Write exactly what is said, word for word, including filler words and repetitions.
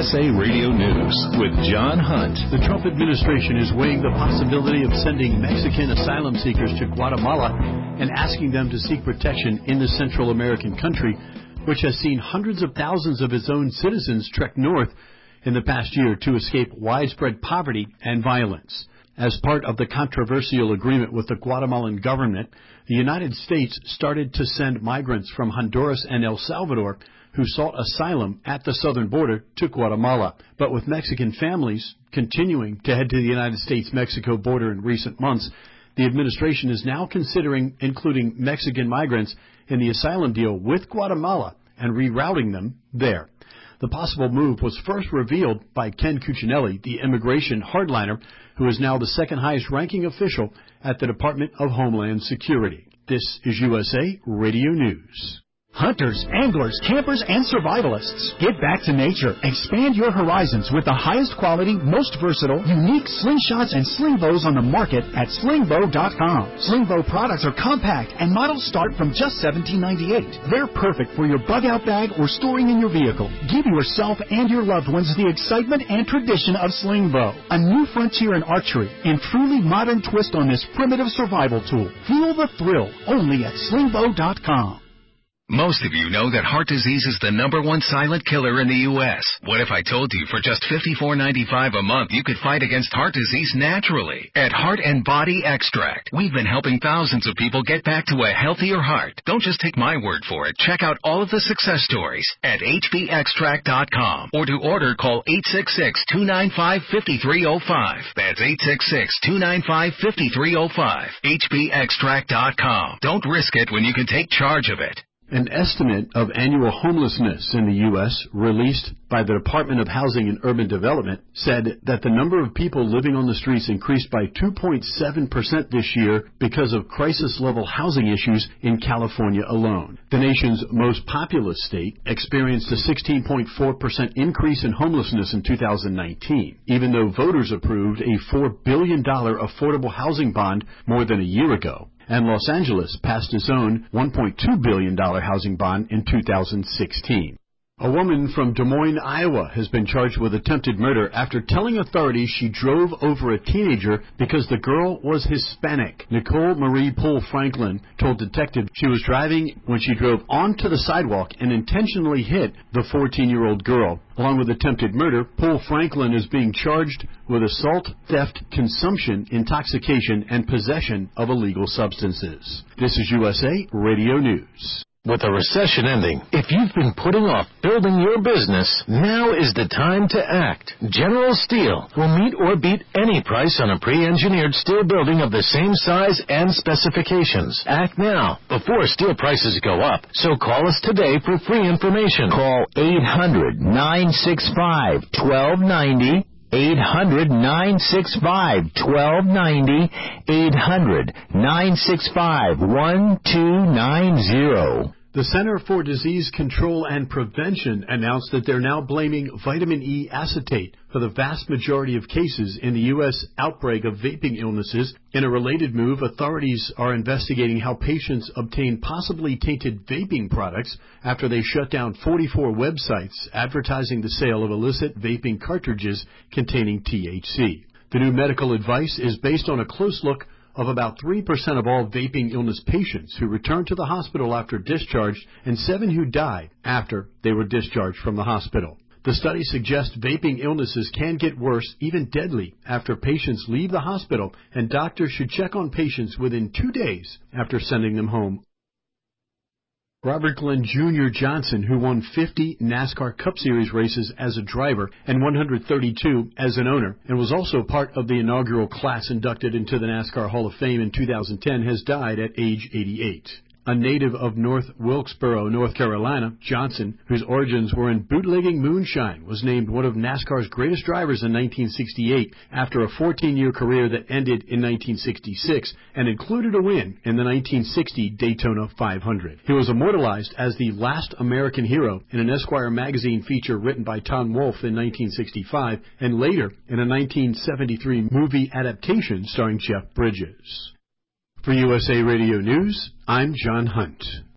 S A Radio News with John Hunt. The Trump administration is weighing the possibility of sending Mexican asylum seekers to Guatemala and asking them to seek protection in the Central American country, which has seen hundreds of thousands of its own citizens trek north in the past year to escape widespread poverty and violence. As part of the controversial agreement with the Guatemalan government, the United States started to send migrants from Honduras and El Salvador who sought asylum at the southern border to Guatemala. But with Mexican families continuing to head to the United States-Mexico border in recent months, the administration is now considering including Mexican migrants in the asylum deal with Guatemala and rerouting them there. The possible move was first revealed by Ken Cuccinelli, the immigration hardliner, who is now the second highest ranking official at the Department of Homeland Security. This is U S A Radio News. Hunters, anglers, campers, and survivalists, get back to nature. Expand your horizons with the highest quality, most versatile, unique slingshots and sling bows on the market at sling bow dot com. Sling bow products are compact and models start from just seventeen ninety-eight. They're perfect for your bug out bag or storing in your vehicle. Give yourself and your loved ones the excitement and tradition of sling bow, a new frontier in archery and truly modern twist on this primitive survival tool. Feel the thrill only at sling bow dot com. Most of you know that heart disease is the number one silent killer in the U S What if I told you for just fifty-four ninety-five a month you could fight against heart disease naturally? At Heart and Body Extract, we've been helping thousands of people get back to a healthier heart. Don't just take my word for it. Check out all of the success stories at H B extract dot com, or to order, call eight six six, two nine five, five three zero five. That's eight six six, two nine five, five three zero five. H B extract dot com. Don't risk it when you can take charge of it. An estimate of annual homelessness in the U S released by the Department of Housing and Urban Development said that the number of people living on the streets increased by two point seven percent this year because of crisis-level housing issues in California alone. The nation's most populous state experienced a sixteen point four percent increase in homelessness in two thousand nineteen, even though voters approved a four billion dollars affordable housing bond more than a year ago. And Los Angeles passed its own one point two billion dollars housing bond in two thousand sixteen. A woman from Des Moines, Iowa, has been charged with attempted murder after telling authorities she drove over a teenager because the girl was Hispanic. Nicole Marie Poole Franklin told detectives she was driving when she drove onto the sidewalk and intentionally hit the fourteen-year-old girl. Along with attempted murder, Poole Franklin is being charged with assault, theft, consumption, intoxication, and possession of illegal substances. This is U S A Radio News. With the recession ending, if you've been putting off building your business, now is the time to act. General Steel will meet or beat any price on a pre-engineered steel building of the same size and specifications. Act now, before steel prices go up. So call us today for free information. Call eight hundred, nine six five, one two nine zero. eight hundred, nine six five, one two nine zero. eight hundred, nine six five, one two nine zero. The Center for Disease Control and Prevention announced that they're now blaming vitamin E acetate for the vast majority of cases in the U S outbreak of vaping illnesses. In a related move, authorities are investigating how patients obtain possibly tainted vaping products after they shut down forty-four websites advertising the sale of illicit vaping cartridges containing T H C. The new medical advice is based on a close look of about three percent of all vaping illness patients who returned to the hospital after discharge and seven who died after they were discharged from the hospital. The study suggests vaping illnesses can get worse, even deadly, after patients leave the hospital, and doctors should check on patients within two days after sending them home. Robert Glenn Junior Johnson, who won fifty NASCAR Cup Series races as a driver and one hundred thirty-two as an owner, and was also part of the inaugural class inducted into the NASCAR Hall of Fame in two thousand ten, has died at age eighty-eight. A native of North Wilkesboro, North Carolina, Johnson, whose origins were in bootlegging moonshine, was named one of NASCAR's greatest drivers in nineteen sixty-eight after a fourteen-year career that ended in nineteen sixty-six and included a win in the nineteen sixty Daytona five hundred. He was immortalized as the last American hero in an Esquire magazine feature written by Tom Wolfe in nineteen sixty-five and later in a nineteen seventy-three movie adaptation starring Jeff Bridges. For U S A Radio News, I'm John Hunt.